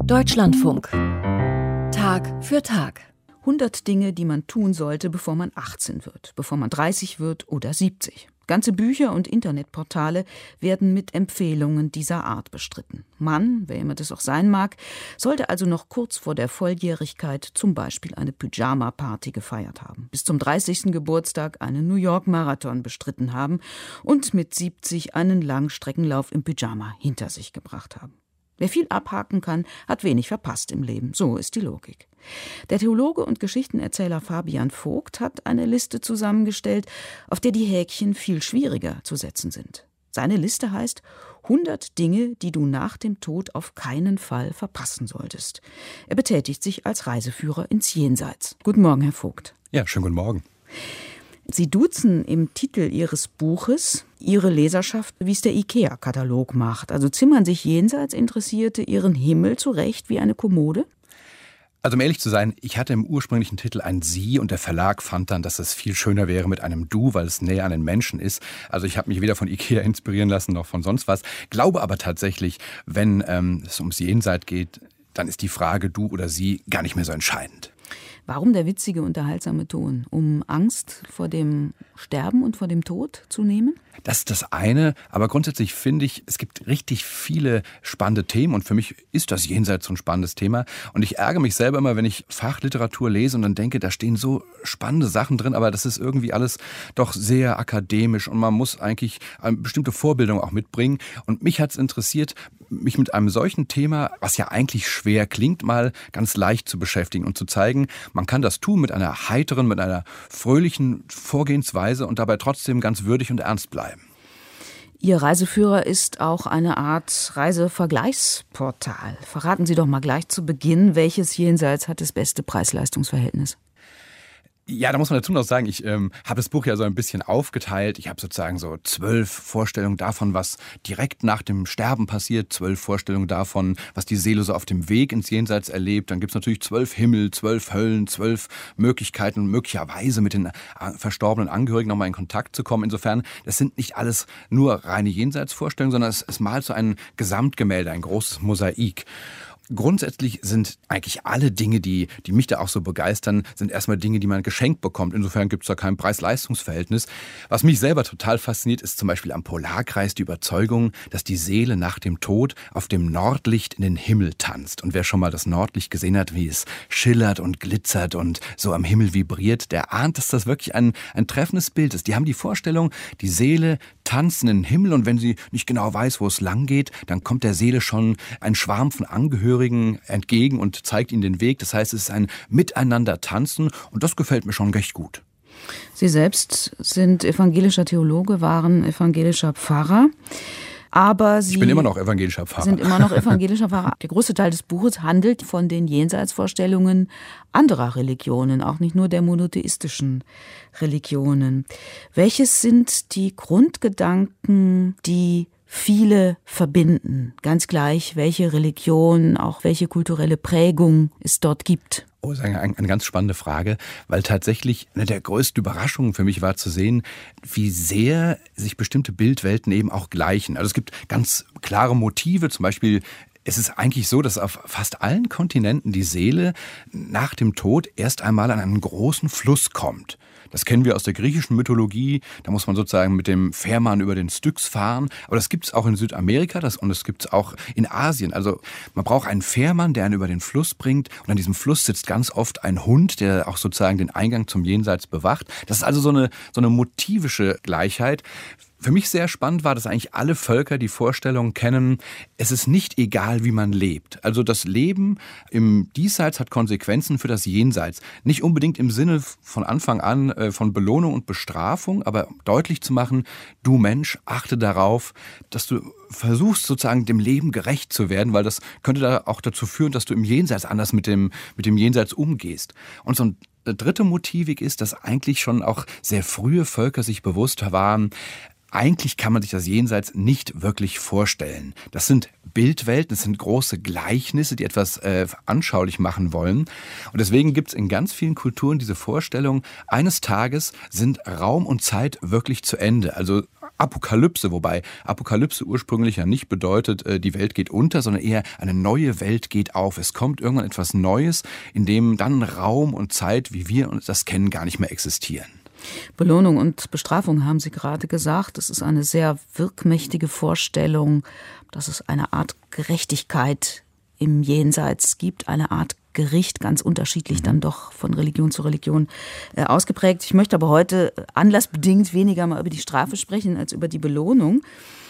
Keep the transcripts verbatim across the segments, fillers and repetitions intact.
Deutschlandfunk. Tag für Tag. hundert Dinge, die man tun sollte, bevor man achtzehn wird, bevor man dreißig wird oder siebzig. Ganze Bücher und Internetportale werden mit Empfehlungen dieser Art bestritten. Man, wer immer das auch sein mag, sollte also noch kurz vor der Volljährigkeit zum Beispiel eine Pyjama-Party gefeiert haben, bis zum dreißigsten Geburtstag einen New York-Marathon bestritten haben und mit siebzig einen Langstreckenlauf im Pyjama hinter sich gebracht haben. Wer viel abhaken kann, hat wenig verpasst im Leben. So ist die Logik. Der Theologe und Geschichtenerzähler Fabian Vogt hat eine Liste zusammengestellt, auf der die Häkchen viel schwieriger zu setzen sind. Seine Liste heißt hundert Dinge, die du nach dem Tod auf keinen Fall verpassen solltest. Er betätigt sich als Reiseführer ins Jenseits. Guten Morgen, Herr Vogt. Ja, schönen guten Morgen. Sie duzen im Titel Ihres Buches Ihre Leserschaft, wie es der IKEA-Katalog macht. Also zimmern sich jenseits Interessierte ihren Himmel zurecht wie eine Kommode? Also um ehrlich zu sein, ich hatte im ursprünglichen Titel ein Sie und der Verlag fand dann, dass es viel schöner wäre mit einem Du, weil es näher an den Menschen ist. Also ich habe mich weder von IKEA inspirieren lassen noch von sonst was. Glaube aber tatsächlich, wenn ähm, es ums Jenseits geht, dann ist die Frage Du oder Sie gar nicht mehr so entscheidend. Warum der witzige, unterhaltsame Ton? Um Angst vor dem Sterben und vor dem Tod zu nehmen? Das ist das eine, aber grundsätzlich finde ich, es gibt richtig viele spannende Themen und für mich ist das Jenseits so ein spannendes Thema. Und ich ärgere mich selber immer, wenn ich Fachliteratur lese und dann denke, da stehen so spannende Sachen drin, aber das ist irgendwie alles doch sehr akademisch und man muss eigentlich eine bestimmte Vorbildung auch mitbringen. Und mich hat es interessiert, mich mit einem solchen Thema, was ja eigentlich schwer klingt, mal ganz leicht zu beschäftigen und zu zeigen, man kann das tun mit einer heiteren, mit einer fröhlichen Vorgehensweise und dabei trotzdem ganz würdig und ernst bleiben. Ihr Reiseführer ist auch eine Art Reisevergleichsportal. Verraten Sie doch mal gleich zu Beginn, welches Jenseits hat das beste Preis-Leistungs-Verhältnis? Ja, da muss man dazu noch sagen, ich ähm, habe das Buch ja so ein bisschen aufgeteilt. Ich habe sozusagen so zwölf Vorstellungen davon, was direkt nach dem Sterben passiert, zwölf Vorstellungen davon, was die Seele so auf dem Weg ins Jenseits erlebt. Dann gibt es natürlich zwölf Himmel, zwölf Höllen, zwölf Möglichkeiten, möglicherweise mit den verstorbenen Angehörigen nochmal in Kontakt zu kommen. Insofern, das sind nicht alles nur reine Jenseitsvorstellungen, sondern es, es malt so ein Gesamtgemälde, ein großes Mosaik. Grundsätzlich sind eigentlich alle Dinge, die, die mich da auch so begeistern, sind erstmal Dinge, die man geschenkt bekommt. Insofern gibt es da kein Preis-Leistungs-Verhältnis. Was mich selber total fasziniert, ist zum Beispiel am Polarkreis die Überzeugung, dass die Seele nach dem Tod auf dem Nordlicht in den Himmel tanzt. Und wer schon mal das Nordlicht gesehen hat, wie es schillert und glitzert und so am Himmel vibriert, der ahnt, dass das wirklich ein, ein treffendes Bild ist. Die haben die Vorstellung, die Seele tanzt in den Himmel und wenn sie nicht genau weiß, wo es lang geht, dann kommt der Seele schon ein Schwarm von Angehörigen entgegen und zeigt ihnen den Weg. Das heißt, es ist ein Miteinander-Tanzen und das gefällt mir schon recht gut. Sie selbst sind evangelischer Theologe, waren evangelischer Pfarrer. Aber Sie ich bin immer noch evangelischer Pfarrer. sind immer noch evangelischer Pfarrer. Der große Teil des Buches handelt von den Jenseitsvorstellungen anderer Religionen, auch nicht nur der monotheistischen Religionen. Welches sind die Grundgedanken, die viele verbinden, ganz gleich, welche Religion, auch welche kulturelle Prägung es dort gibt? Oh, das ist eine, eine ganz spannende Frage, weil tatsächlich eine der größten Überraschungen für mich war zu sehen, wie sehr sich bestimmte Bildwelten eben auch gleichen. Also es gibt ganz klare Motive, zum Beispiel es ist eigentlich so, dass auf fast allen Kontinenten die Seele nach dem Tod erst einmal an einen großen Fluss kommt. Das kennen wir aus der griechischen Mythologie. Da muss man sozusagen mit dem Fährmann über den Styx fahren. Aber das gibt es auch in Südamerika das, und das gibt es auch in Asien. Also man braucht einen Fährmann, der einen über den Fluss bringt. Und an diesem Fluss sitzt ganz oft ein Hund, der auch sozusagen den Eingang zum Jenseits bewacht. Das ist also so eine, so eine motivische Gleichheit. Für mich sehr spannend war, dass eigentlich alle Völker die Vorstellung kennen, es ist nicht egal, wie man lebt. Also das Leben im Diesseits hat Konsequenzen für das Jenseits. Nicht unbedingt im Sinne von Anfang an äh, von Belohnung und Bestrafung, aber deutlich zu machen, du Mensch, achte darauf, dass du versuchst sozusagen dem Leben gerecht zu werden, weil das könnte da auch dazu führen, dass du im Jenseits anders mit dem, mit dem Jenseits umgehst. Und so ein dritte Motivik ist, dass eigentlich schon auch sehr frühe Völker sich bewusst waren, eigentlich kann man sich das Jenseits nicht wirklich vorstellen. Das sind Bildwelten, das sind große Gleichnisse, die etwas äh, anschaulich machen wollen. Und deswegen gibt es in ganz vielen Kulturen diese Vorstellung, eines Tages sind Raum und Zeit wirklich zu Ende. Also Apokalypse, wobei Apokalypse ursprünglich ja nicht bedeutet, die Welt geht unter, sondern eher eine neue Welt geht auf. Es kommt irgendwann etwas Neues, in dem dann Raum und Zeit, wie wir uns das kennen, gar nicht mehr existieren. Belohnung und Bestrafung haben Sie gerade gesagt. Es ist eine sehr wirkmächtige Vorstellung, dass es eine Art Gerechtigkeit im Jenseits gibt, eine Art Gericht, ganz unterschiedlich dann doch von Religion zu Religion äh, ausgeprägt. Ich möchte aber heute anlassbedingt weniger mal über die Strafe sprechen als über die Belohnung.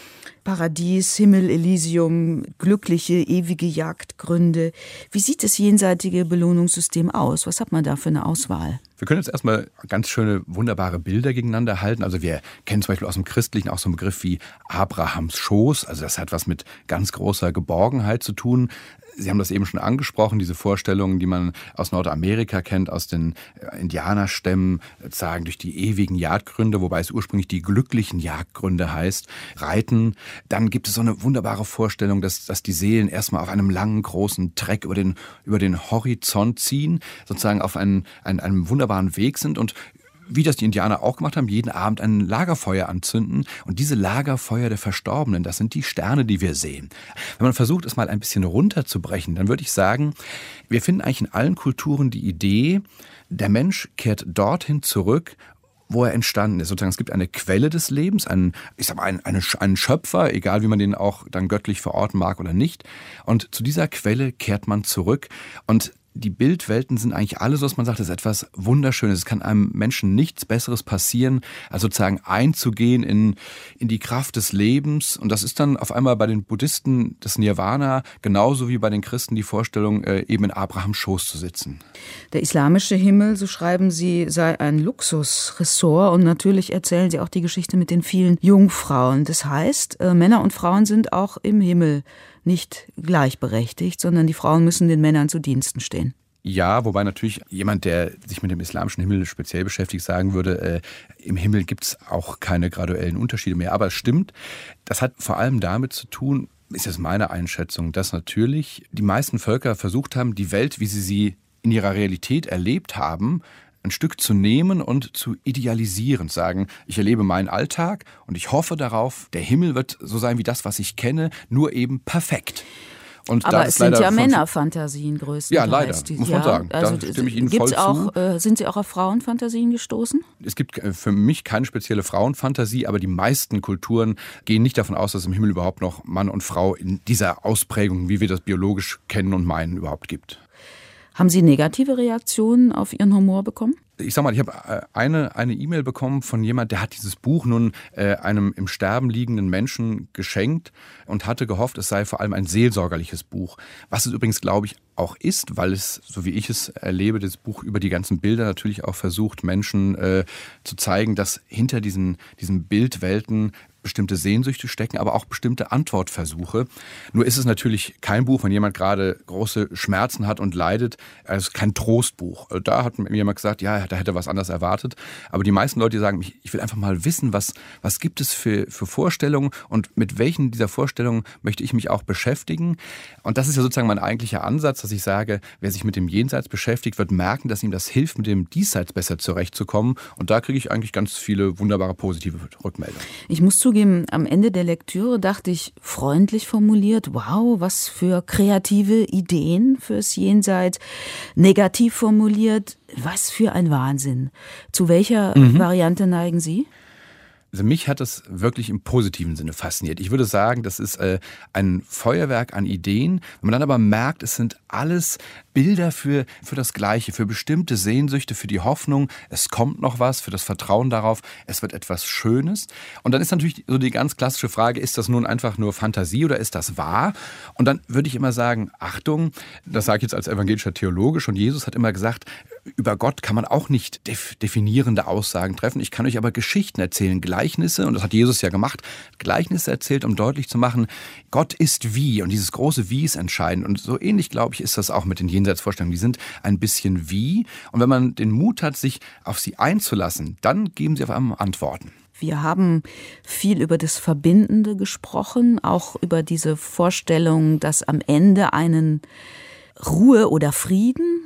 Paradies, Himmel, Elysium, glückliche, ewige Jagdgründe. Wie sieht das jenseitige Belohnungssystem aus? Was hat man da für eine Auswahl? Wir können jetzt erstmal ganz schöne, wunderbare Bilder gegeneinander halten. Also wir kennen zum Beispiel aus dem Christlichen auch so einen Begriff wie Abrahams Schoß. Also das hat was mit ganz großer Geborgenheit zu tun. Sie haben das eben schon angesprochen, diese Vorstellungen, die man aus Nordamerika kennt, aus den Indianerstämmen, sagen durch die ewigen Jagdgründe, wobei es ursprünglich die glücklichen Jagdgründe heißt, Reiten. Dann gibt es so eine wunderbare Vorstellung, dass, dass die Seelen erstmal auf einem langen, großen Treck über den, über den Horizont ziehen, sozusagen auf einen, einen, einem wunderbaren Weg sind und wie das die Indianer auch gemacht haben, jeden Abend ein Lagerfeuer anzünden. Und diese Lagerfeuer der Verstorbenen, das sind die Sterne, die wir sehen. Wenn man versucht, es mal ein bisschen runterzubrechen, dann würde ich sagen, wir finden eigentlich in allen Kulturen die Idee, der Mensch kehrt dorthin zurück, wo er entstanden ist. Sozusagen, es gibt eine Quelle des Lebens, einen, ich sag mal, einen, einen, einen Schöpfer, egal wie man den auch dann göttlich verorten mag oder nicht. Und zu dieser Quelle kehrt man zurück. Und die Bildwelten sind eigentlich alle so, dass man sagt, das ist etwas Wunderschönes. Es kann einem Menschen nichts Besseres passieren, als sozusagen einzugehen in, in die Kraft des Lebens. Und das ist dann auf einmal bei den Buddhisten das Nirvana, genauso wie bei den Christen die Vorstellung, eben in Abrahams Schoß zu sitzen. Der islamische Himmel, so schreiben Sie, sei ein Luxusressort. Und natürlich erzählen Sie auch die Geschichte mit den vielen Jungfrauen. Das heißt, Männer und Frauen sind auch im Himmel nicht gleichberechtigt, sondern die Frauen müssen den Männern zu Diensten stehen. Ja, wobei natürlich jemand, der sich mit dem islamischen Himmel speziell beschäftigt, sagen würde, äh, im Himmel gibt es auch keine graduellen Unterschiede mehr. Aber es stimmt, das hat vor allem damit zu tun, ist jetzt meine Einschätzung, dass natürlich die meisten Völker versucht haben, die Welt, wie sie sie in ihrer Realität erlebt haben, ein Stück zu nehmen und zu idealisieren, sagen, ich erlebe meinen Alltag und ich hoffe darauf, der Himmel wird so sein wie das, was ich kenne, nur eben perfekt. Und aber es sind ja Männerfantasien größtenteils. Ja, leider, muss man ja, sagen. Also da stimme ich Ihnen voll auch, zu. Äh, sind Sie auch auf Frauenfantasien gestoßen? Es gibt für mich keine spezielle Frauenfantasie, aber die meisten Kulturen gehen nicht davon aus, dass es im Himmel überhaupt noch Mann und Frau in dieser Ausprägung, wie wir das biologisch kennen und meinen, überhaupt gibt. Haben Sie negative Reaktionen auf Ihren Humor bekommen? Ich sag mal, ich habe eine eine E-Mail bekommen von jemand, der hat dieses Buch nun äh, einem im Sterben liegenden Menschen geschenkt und hatte gehofft, es sei vor allem ein seelsorgerliches Buch. Was es übrigens, glaube ich, auch ist, weil es, so wie ich es erlebe, das Buch über die ganzen Bilder natürlich auch versucht, Menschen äh, zu zeigen, dass hinter diesen, diesen Bildwelten bestimmte Sehnsüchte stecken, aber auch bestimmte Antwortversuche. Nur ist es natürlich kein Buch, wenn jemand gerade große Schmerzen hat und leidet. Es ist kein Trostbuch. Da hat mir jemand gesagt, ja, da hätte er was anderes erwartet. Aber die meisten Leute sagen, ich will einfach mal wissen, was, was gibt es für, für Vorstellungen und mit welchen dieser Vorstellungen möchte ich mich auch beschäftigen. Und das ist ja sozusagen mein eigentlicher Ansatz, dass ich sage, wer sich mit dem Jenseits beschäftigt, wird merken, dass ihm das hilft, mit dem Diesseits besser zurechtzukommen. Und da kriege ich eigentlich ganz viele wunderbare positive Rückmeldungen. Ich muss zugeben, am Ende der Lektüre dachte ich, freundlich formuliert, wow, was für kreative Ideen fürs Jenseits. Negativ formuliert, was für ein Wahnsinn. Zu welcher mhm. Variante neigen Sie? Also mich hat es wirklich im positiven Sinne fasziniert. Ich würde sagen, das ist äh, ein Feuerwerk an Ideen. Wenn man dann aber merkt, es sind alles Bilder für, für das Gleiche, für bestimmte Sehnsüchte, für die Hoffnung, es kommt noch was, für das Vertrauen darauf, es wird etwas Schönes. Und dann ist natürlich so die ganz klassische Frage, ist das nun einfach nur Fantasie oder ist das wahr? Und dann würde ich immer sagen, Achtung, das sage ich jetzt als evangelischer Theologe, schon Jesus hat immer gesagt, über Gott kann man auch nicht def- definierende Aussagen treffen. Ich kann euch aber Geschichten erzählen, Gleichnisse, und das hat Jesus ja gemacht, Gleichnisse erzählt, um deutlich zu machen, Gott ist wie, und dieses große Wie ist entscheidend. Und so ähnlich, glaube ich, ist das auch mit den Jenseitsvorstellungen. Die sind ein bisschen wie, und wenn man den Mut hat, sich auf sie einzulassen, dann geben sie auf einmal Antworten. Wir haben viel über das Verbindende gesprochen, auch über diese Vorstellung, dass am Ende einen Ruhe oder Frieden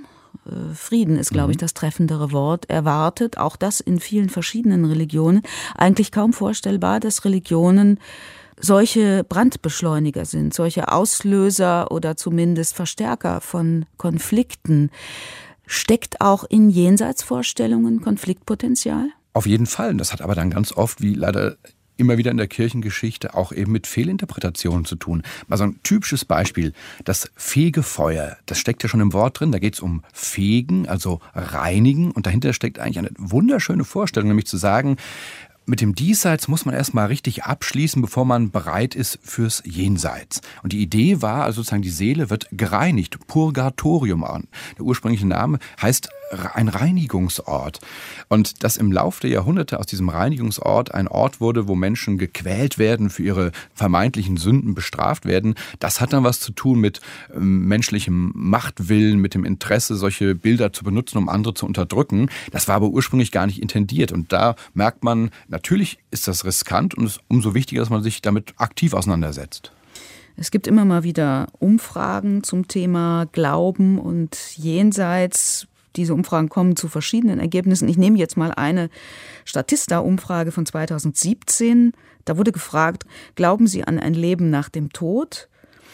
Frieden ist, glaube ich, das treffendere Wort, erwartet. Auch das in vielen verschiedenen Religionen. Eigentlich kaum vorstellbar, dass Religionen solche Brandbeschleuniger sind, solche Auslöser oder zumindest Verstärker von Konflikten. Steckt auch in Jenseitsvorstellungen Konfliktpotenzial? Auf jeden Fall. Das hat aber dann ganz oft, wie leider immer wieder in der Kirchengeschichte, auch eben mit Fehlinterpretationen zu tun. Mal so ein typisches Beispiel, das Fegefeuer, das steckt ja schon im Wort drin, da geht es um Fegen, also reinigen, und dahinter steckt eigentlich eine wunderschöne Vorstellung, nämlich zu sagen, mit dem Diesseits muss man erstmal richtig abschließen, bevor man bereit ist fürs Jenseits. Und die Idee war, also sozusagen die Seele wird gereinigt, Purgatorium. Der ursprüngliche Name heißt ein Reinigungsort. Und dass im Laufe der Jahrhunderte aus diesem Reinigungsort ein Ort wurde, wo Menschen gequält werden, für ihre vermeintlichen Sünden bestraft werden, das hat dann was zu tun mit ähm, menschlichem Machtwillen, mit dem Interesse, solche Bilder zu benutzen, um andere zu unterdrücken. Das war aber ursprünglich gar nicht intendiert. Und da merkt man, natürlich ist das riskant und es ist umso wichtiger, dass man sich damit aktiv auseinandersetzt. Es gibt immer mal wieder Umfragen zum Thema Glauben und Jenseits. Diese Umfragen kommen zu verschiedenen Ergebnissen. Ich nehme jetzt mal eine Statista-Umfrage von zweitausendsiebzehn. Da wurde gefragt, glauben Sie an ein Leben nach dem Tod?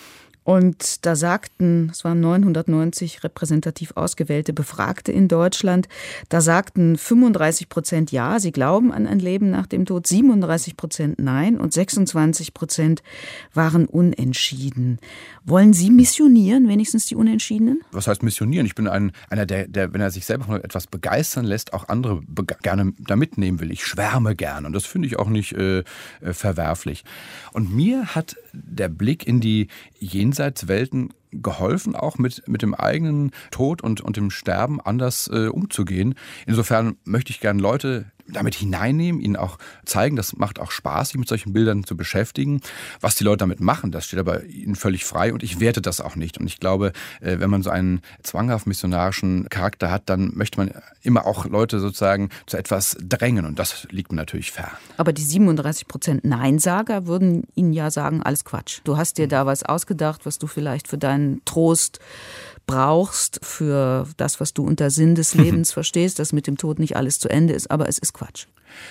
Und da sagten, es waren neunhundertneunzig repräsentativ ausgewählte Befragte in Deutschland, da sagten fünfunddreißig Prozent ja, sie glauben an ein Leben nach dem Tod, siebenunddreißig Prozent nein und sechsundzwanzig Prozent waren unentschieden. Wollen Sie missionieren, wenigstens die Unentschiedenen? Was heißt missionieren? Ich bin ein, einer, der, der, wenn er sich selber von etwas begeistern lässt, auch andere bege- gerne da mitnehmen will. Ich schwärme gern und das finde ich auch nicht äh, verwerflich. Und mir hat der Blick in die Jenseitswelten geholfen, auch mit, mit dem eigenen Tod und, und dem Sterben anders äh, umzugehen. Insofern möchte ich gerne Leute damit hineinnehmen, ihnen auch zeigen, das macht auch Spaß, sich mit solchen Bildern zu beschäftigen. Was die Leute damit machen, das steht aber ihnen völlig frei und ich werte das auch nicht. Und ich glaube, äh, wenn man so einen zwanghaft missionarischen Charakter hat, dann möchte man immer auch Leute sozusagen zu etwas drängen und das liegt mir natürlich fern. Aber die siebenunddreißig Prozent Neinsager würden Ihnen ja sagen, alles Quatsch. Du hast dir da was ausgedacht, was du vielleicht für deinen Trost brauchst, für das, was du unter Sinn des Lebens verstehst, dass mit dem Tod nicht alles zu Ende ist, aber es ist Quatsch.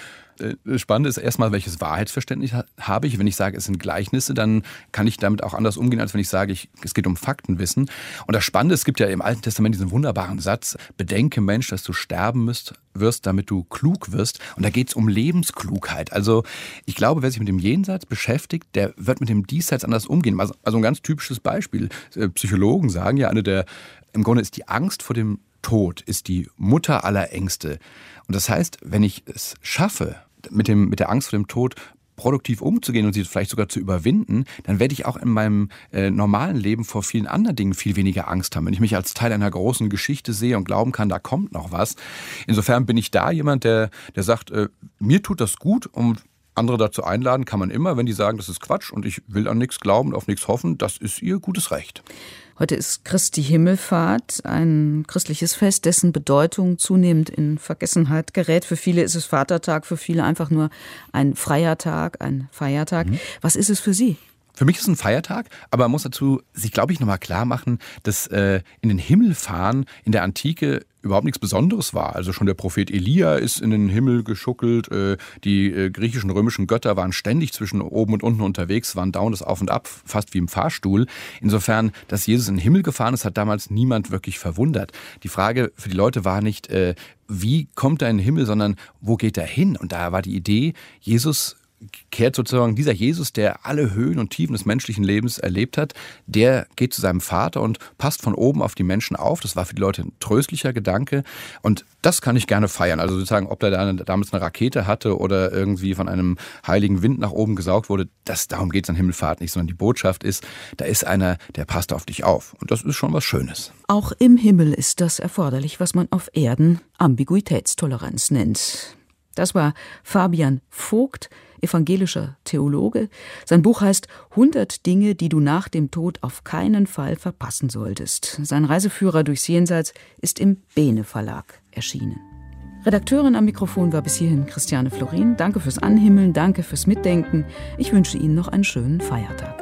Das Spannende ist erstmal, welches Wahrheitsverständnis habe ich. Wenn ich sage, es sind Gleichnisse, dann kann ich damit auch anders umgehen, als wenn ich sage, ich, es geht um Faktenwissen. Und das Spannende, es gibt ja im Alten Testament diesen wunderbaren Satz, bedenke Mensch, dass du sterben müsst, wirst, damit du klug wirst. Und da geht es um Lebensklugheit. Also ich glaube, wer sich mit dem Jenseits beschäftigt, der wird mit dem Diesseits anders umgehen. Also, also ein ganz typisches Beispiel. Psychologen sagen ja, eine der, im Grunde ist die Angst vor dem Tod ist die Mutter aller Ängste. Und das heißt, wenn ich es schaffe, mit dem, mit der Angst vor dem Tod produktiv umzugehen und sie vielleicht sogar zu überwinden, dann werde ich auch in meinem äh, normalen Leben vor vielen anderen Dingen viel weniger Angst haben. Wenn ich mich als Teil einer großen Geschichte sehe und glauben kann, da kommt noch was. Insofern bin ich da jemand, der, der sagt, äh, mir tut das gut und andere dazu einladen kann man immer, wenn die sagen, das ist Quatsch und ich will an nichts glauben, auf nichts hoffen, das ist ihr gutes Recht. Heute ist Christi Himmelfahrt, ein christliches Fest, dessen Bedeutung zunehmend in Vergessenheit gerät. Für viele ist es Vatertag, für viele einfach nur ein freier Tag, ein Feiertag. Mhm. Was ist es für Sie? Für mich ist es ein Feiertag, aber man muss dazu sich, glaube ich, nochmal klar machen, dass äh, in den Himmel fahren in der Antike überhaupt nichts Besonderes war. Also schon der Prophet Elia ist in den Himmel geschuckelt, äh, die äh, griechischen, römischen Götter waren ständig zwischen oben und unten unterwegs, waren dauerndes Auf und Ab, fast wie im Fahrstuhl. Insofern, dass Jesus in den Himmel gefahren ist, hat damals niemand wirklich verwundert. Die Frage für die Leute war nicht, äh, wie kommt er in den Himmel, sondern wo geht er hin? Und da war die Idee, Jesus kehrt sozusagen, dieser Jesus, der alle Höhen und Tiefen des menschlichen Lebens erlebt hat, der geht zu seinem Vater und passt von oben auf die Menschen auf. Das war für die Leute ein tröstlicher Gedanke und das kann ich gerne feiern. Also sozusagen, ob der da damals eine Rakete hatte oder irgendwie von einem heiligen Wind nach oben gesaugt wurde, das, darum geht es an Himmelfahrt nicht, sondern die Botschaft ist, da ist einer, der passt auf dich auf. Und das ist schon was Schönes. Auch im Himmel ist das erforderlich, was man auf Erden Ambiguitätstoleranz nennt. Das war Fabian Vogt, evangelischer Theologe. Sein Buch heißt hundert Dinge, die du nach dem Tod auf keinen Fall verpassen solltest. Sein Reiseführer durchs Jenseits ist im Bene Verlag erschienen. Redakteurin am Mikrofon war bis hierhin Christiane Florin. Danke fürs Anhimmeln, danke fürs Mitdenken. Ich wünsche Ihnen noch einen schönen Feiertag.